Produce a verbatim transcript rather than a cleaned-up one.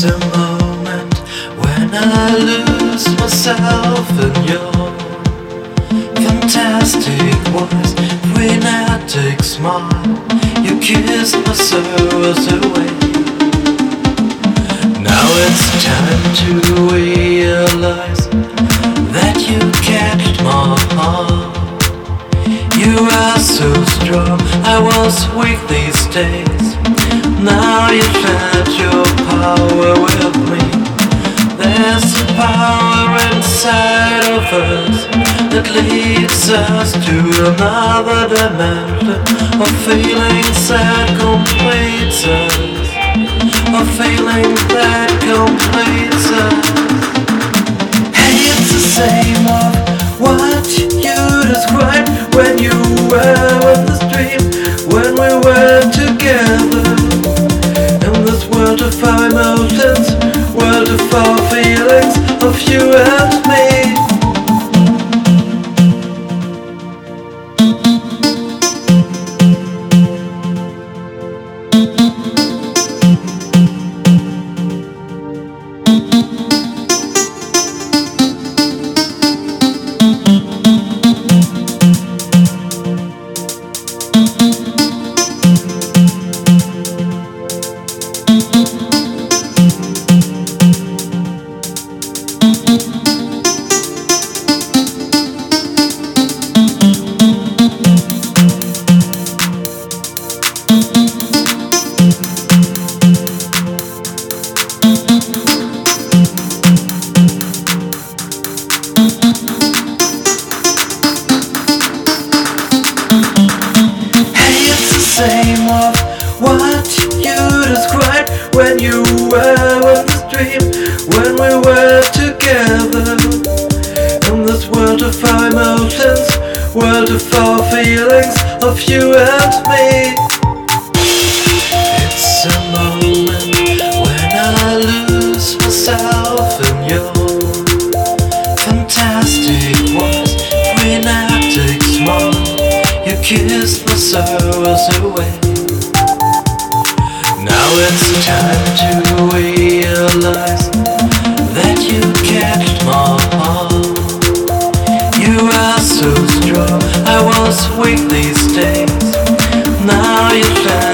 It's a moment when I lose myself in your fantastic voice, frenetic smile. You kiss my sorrows away. Now it's time to realize that you catch my heart. You are so strong, I was weak these days. Now you shared your power with me. There's a power inside of us that leads us to another dimension of feelings that completes us, of feelings that completes us. Hey, it's the same of what you described when you were in the stream, when we were together. In this world of our emotions, world of our feelings, of you and me. Same of what you described when you were in the stream, when we were together. In this world of our emotions, world of our feelings, of you and me. It's a moment when I lose myself in your fantastic voice, frenetic smile. You kiss my sorrows away. Now it's time to realize that you catch my heart. You are so strong, I was weak these days. Now you shine.